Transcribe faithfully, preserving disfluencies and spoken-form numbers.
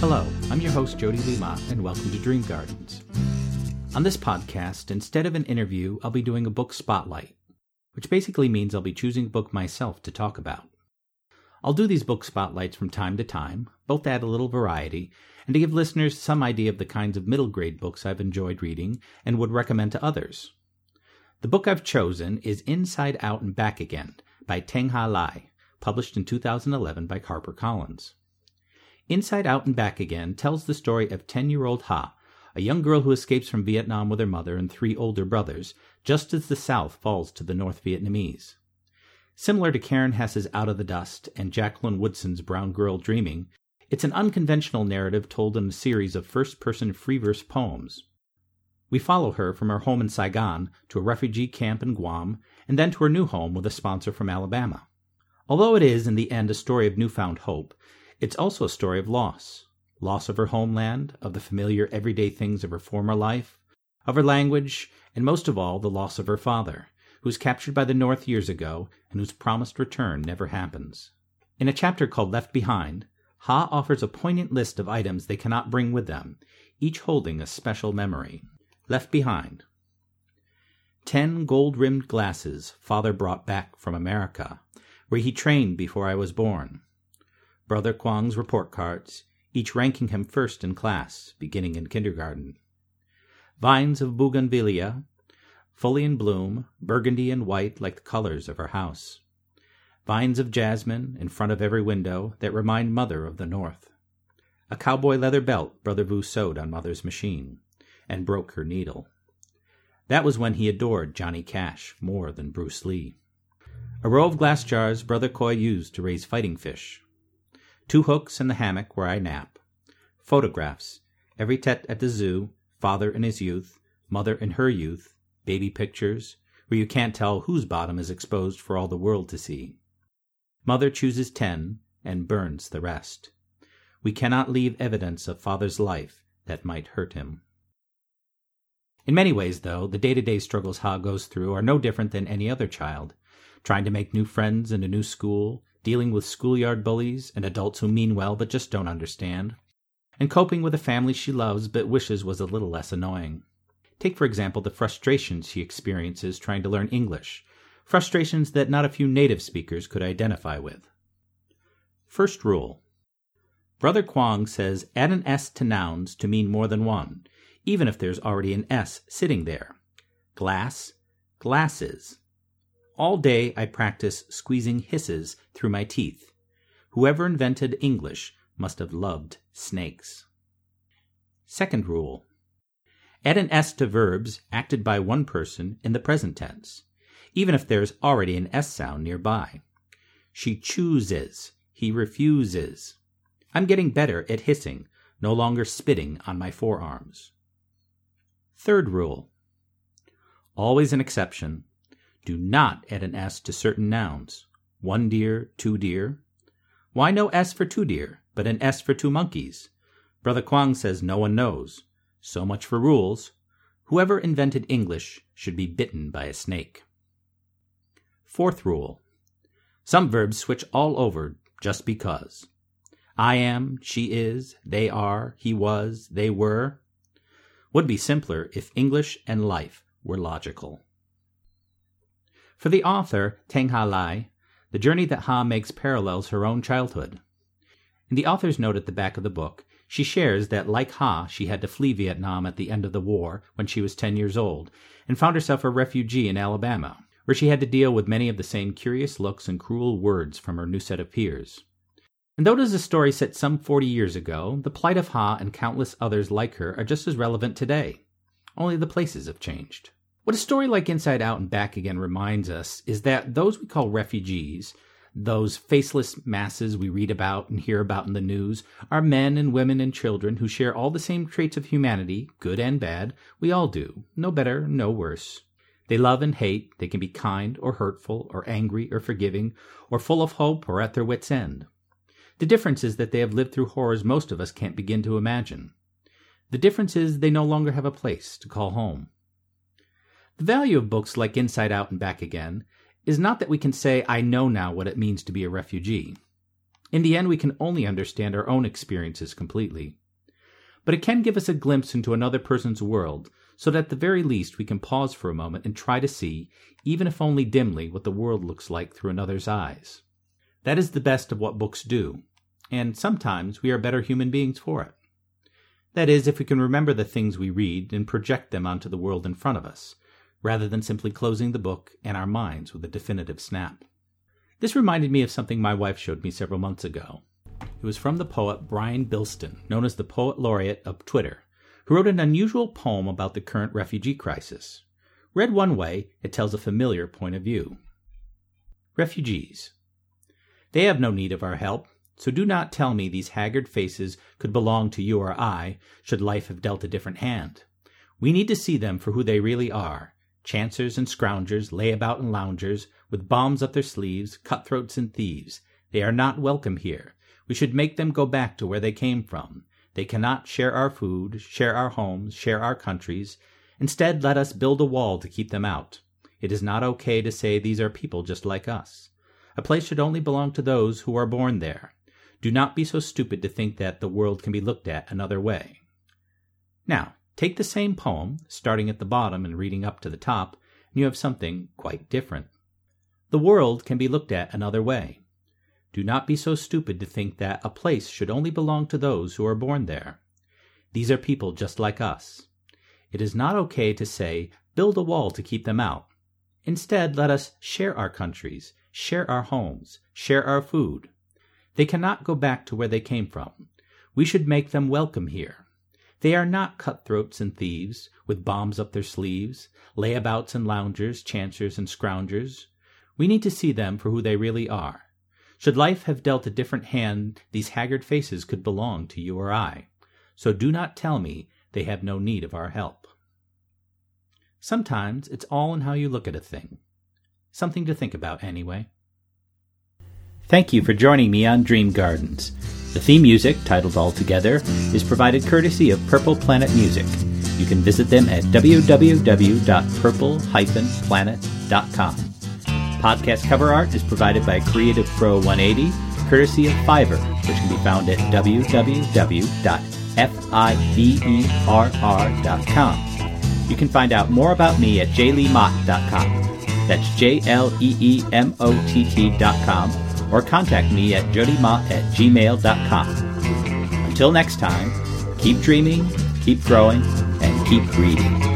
Hello, I'm your host Jody Lima, and welcome to Dream Gardens. On this podcast, instead of an interview, I'll be doing a book spotlight, which basically means I'll be choosing a book myself to talk about. I'll do these book spotlights from time to time, both to add a little variety, and to give listeners some idea of the kinds of middle grade books I've enjoyed reading and would recommend to others. The book I've chosen is Inside Out and Back Again by Teng-Ha Lai, published in two thousand eleven by HarperCollins. Inside Out and Back Again tells the story of ten-year-old Ha, a young girl who escapes from Vietnam with her mother and three older brothers, just as the South falls to the North Vietnamese. Similar to Karen Hess's Out of the Dust and Jacqueline Woodson's Brown Girl Dreaming, it's an unconventional narrative told in a series of first-person free-verse poems. We follow her from her home in Saigon to a refugee camp in Guam, and then to her new home with a sponsor from Alabama. Although it is, in the end, a story of newfound hope, it's also a story of loss. Loss of her homeland, of the familiar everyday things of her former life, of her language, and most of all, the loss of her father, who was captured by the North years ago and whose promised return never happens. In a chapter called Left Behind, Ha offers a poignant list of items they cannot bring with them, each holding a special memory. Left Behind. Ten gold-rimmed glasses father brought back from America, where he trained before I was born. Brother Kwang's report cards, each ranking him first in class, beginning in kindergarten. Vines of bougainvillea, fully in bloom, burgundy and white like the colors of her house. Vines of jasmine in front of every window that remind Mother of the North. A cowboy leather belt Brother Vu sewed on Mother's machine, and broke her needle. That was when he adored Johnny Cash more than Bruce Lee. A row of glass jars Brother Coy used to raise fighting fish. Two hooks in the hammock where I nap. Photographs, every tet at the zoo, father in his youth, mother in her youth, baby pictures, where you can't tell whose bottom is exposed for all the world to see. Mother chooses ten and burns the rest. We cannot leave evidence of father's life that might hurt him. In many ways, though, the day-to-day struggles Ha goes through are no different than any other child, trying to make new friends in a new school, dealing with schoolyard bullies and adults who mean well but just don't understand, and coping with a family she loves but wishes was a little less annoying. Take, for example, the frustrations she experiences trying to learn English, frustrations that not a few native speakers could identify with. First rule. Brother Kwang says add an S to nouns to mean more than one, even if there's already an S sitting there. Glass, glasses. All day I practice squeezing hisses through my teeth. Whoever invented English must have loved snakes. Second rule. Add an S to verbs acted by one person in the present tense, even if there's already an S sound nearby. She chooses. He refuses. I'm getting better at hissing, no longer spitting on my forearms. Third rule. Always an exception. Do not add an S to certain nouns. One deer, two deer. Why no S for two deer, but an S for two monkeys? Brother Kwang says no one knows. So much for rules. Whoever invented English should be bitten by a snake. Fourth rule. Some verbs switch all over just because. I am, she is, they are, he was, they were. Would be simpler if English and life were logical. For the author, Teng-Ha Lai, the journey that Ha makes parallels her own childhood. In the author's note at the back of the book, she shares that, like Ha, she had to flee Vietnam at the end of the war when she was ten years old, and found herself a refugee in Alabama, where she had to deal with many of the same curious looks and cruel words from her new set of peers. And though it is a story set some forty years ago, the plight of Ha and countless others like her are just as relevant today. Only the places have changed. What a story like Inside Out and Back Again reminds us is that those we call refugees, those faceless masses we read about and hear about in the news, are men and women and children who share all the same traits of humanity, good and bad. We all do. No better, no worse. They love and hate. They can be kind or hurtful or angry or forgiving or full of hope or at their wits' end. The difference is that they have lived through horrors most of us can't begin to imagine. The difference is they no longer have a place to call home. The value of books like Inside Out and Back Again is not that we can say, I know now what it means to be a refugee. In the end, we can only understand our own experiences completely. But it can give us a glimpse into another person's world, so that at the very least we can pause for a moment and try to see, even if only dimly, what the world looks like through another's eyes. That is the best of what books do, and sometimes we are better human beings for it. That is, if we can remember the things we read and project them onto the world in front of us, rather than simply closing the book and our minds with a definitive snap. This reminded me of something my wife showed me several months ago. It was from the poet Brian Bilston, known as the Poet Laureate of Twitter, who wrote an unusual poem about the current refugee crisis. Read one way, it tells a familiar point of view. Refugees. They have no need of our help, so do not tell me these haggard faces could belong to you or I, should life have dealt a different hand. We need to see them for who they really are, chancers and scroungers, layabout and loungers, with bombs up their sleeves, cutthroats and thieves. They are not welcome here. We should make them go back to where they came from. They cannot share our food, share our homes, share our countries. Instead, let us build a wall to keep them out. It is not okay to say these are people just like us. A place should only belong to those who are born there. Do not be so stupid to think that the world can be looked at another way. Now, take the same poem, starting at the bottom and reading up to the top, and you have something quite different. The world can be looked at another way. Do not be so stupid to think that a place should only belong to those who are born there. These are people just like us. It is not okay to say, build a wall to keep them out. Instead, let us share our countries, share our homes, share our food. They cannot go back to where they came from. We should make them welcome here. They are not cutthroats and thieves, with bombs up their sleeves, layabouts and loungers, chancers and scroungers. We need to see them for who they really are. Should life have dealt a different hand, these haggard faces could belong to you or I. So do not tell me they have no need of our help. Sometimes it's all in how you look at a thing. Something to think about anyway. Thank you for joining me on Dream Gardens. The theme music, titled All Together, is provided courtesy of Purple Planet Music. You can visit them at w w w dot purple dash planet dot com. Podcast cover art is provided by Creative Pro one eighty, courtesy of Fiverr, which can be found at w w w dot fiverr dot com. You can find out more about me at j lee mott dot com. That's J L E E M O T T dot com, or contact me at jodymott at gmail dot com. Until next time, keep dreaming, keep growing, and keep reading.